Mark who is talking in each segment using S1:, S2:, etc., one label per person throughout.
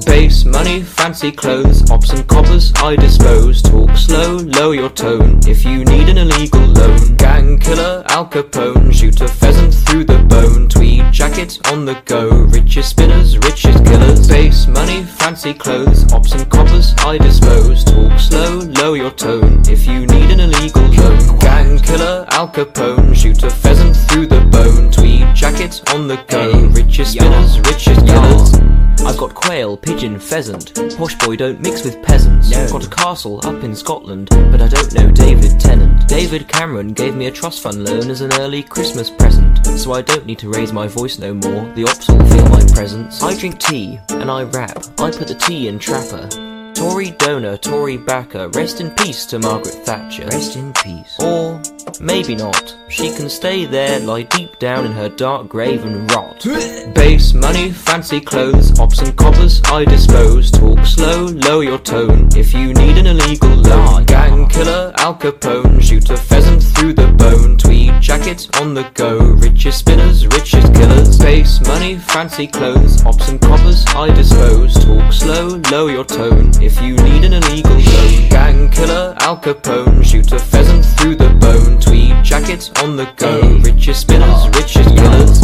S1: Base money, fancy clothes, ops and coppers I dispose. Talk slow, lower your tone if you need an illegal loan. Gang killer, Al Capone, shoot a pheasant through the bone. Tweed jacket on the go, richest spinners, richest killers. Base money, fancy clothes, ops and coppers I dispose. Talk slow, lower your tone if you need an illegal loan. Gang killer, Al Capone, shoot a pheasant through the bone. Tweed jacket on the go, richest spinners, richest killers.
S2: I've got quail, pigeon, pheasant. Posh boy, don't mix with peasants.
S1: No.
S2: Got a castle up in Scotland, but I don't know David Tennant. David Cameron gave me a trust fund loan as an early Christmas present, so I don't need to raise my voice no more. The ops will feel my presence. I drink tea and I rap. I put the tea in Trapper. Tory donor, Tory backer. Rest in peace to Margaret Thatcher.
S1: Rest in peace.
S2: Or maybe not. She can stay there, lie deep down in her dark grave and rot.
S1: Base money, fancy clothes, ops and coppers I dispose. Talk slow, lower your tone if you need an illegal loan. Gang killer, Al Capone, shoot a pheasant through the bone. Tweed jacket on the go, richest spinners, richest killers. Base money, fancy clothes, ops and coppers I dispose. Talk slow, lower your tone if you need an illegal loan. Gang killer, Al Capone, shoot a pheasant through the bone. Tweed jacket on the go, richest spinners, richest killers.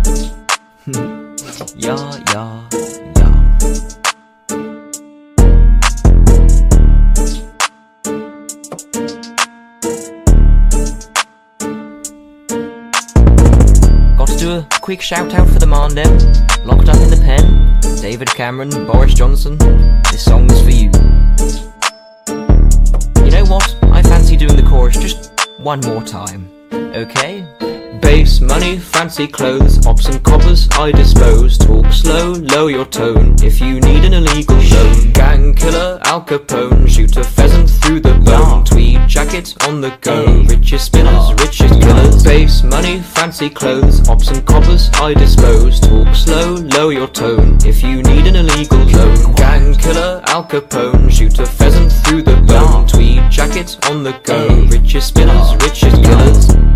S2: Yeah, yeah, yeah. Got to do a quick shout out for the Mandem, locked up in the pen. David Cameron, Boris Johnson, this song's for you. You know what? I fancy doing the chorus just one more time. Okay?
S1: Base money, fancy clothes, ops and coppers I dispose. Talk slow, lower your tone if you need an illegal loan. Gang killer, Al Capone, shoot a pheasant through the bone. Tweed jacket on the go, richest spinners, richest killers. Base money, fancy clothes, ops and coppers I dispose. Talk slow, lower your tone if you need an illegal loan. Gang killer, Al Capone, shoot a pheasant through the bone. Tweed jacket on the go, richest spinners, richest killers.